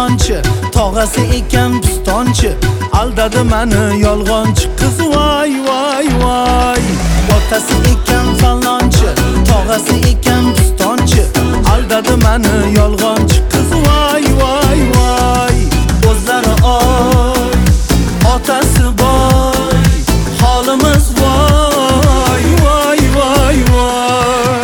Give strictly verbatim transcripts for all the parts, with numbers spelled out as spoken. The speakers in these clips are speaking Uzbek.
falonchi, tog'asi ekan pistonchi, aldadi meni yolg'onchi qiz voy voy voy. Otasi ekan falonchi, tog'asi ekan pistonchi, aldadi meni yolg'onchi qiz voy voy voy. O'zlari oy, otasi boy, holimiz voy voy voy voy.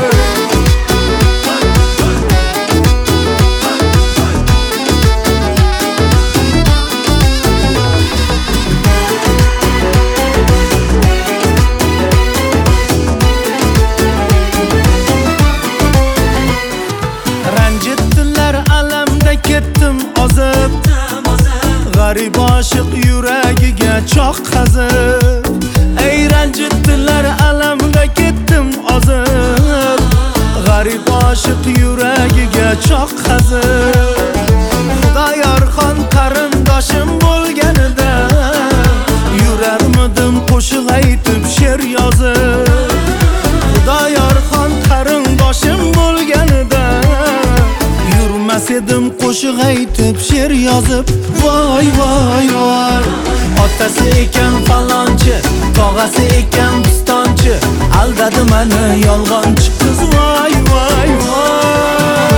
Ranjitdilar alamda ketdim ozib, g'arib oshiq yuragiga choq qazib. Ey ranjitdilar alamda ketdim ozib, g'arib oshiq yuragiga choq qazib. Xudoyorxon qarindoshim bo'lganida yurarmidim qo'shiq aytib she'r yozib. Xudoyorxon qarindoshim bo'lganida yurmas edim qo'shiq aytib she'r yozib. Voy voy voy. Otasi ekan falonchi, tog'asi ekan pistonchi, aldadi meni yolg'onchi qiz voy voy voy.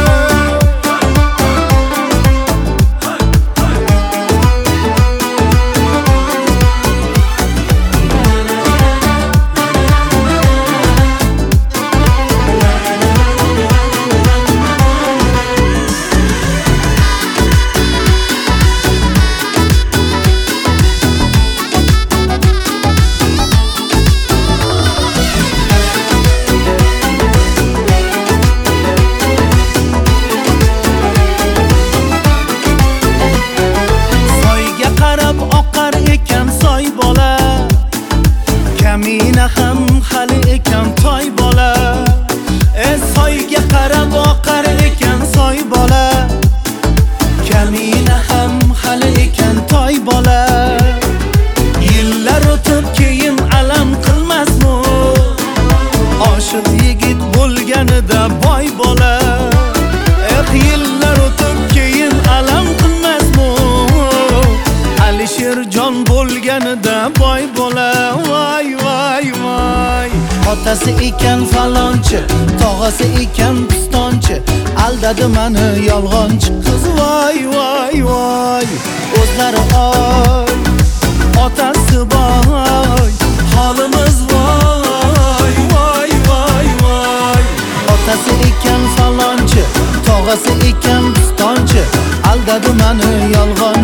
Kamina ham hali ekan toy bola, e soyga qarab oqar ekan soy bola. Kamina ham hali ekan toy bola. Yillar o'tib keyin alam qilmasmi oshiq yigit bo'lganida boy bola. Eh yillar o'tib keyin alam qilmasmi Alisherjon bo'lganida boy bola. Voy voy voy. Otasi ekan falonchi, tog'asi ekan pistonchi, aldadi meni yolg'onchi qiz voy voy voy. O'zlari oy, otasi boy, holimiz voy voy voy voy. Otasi ekan falonchi, tog'asi ekan pistonchi, aldadi meni yolg'onchi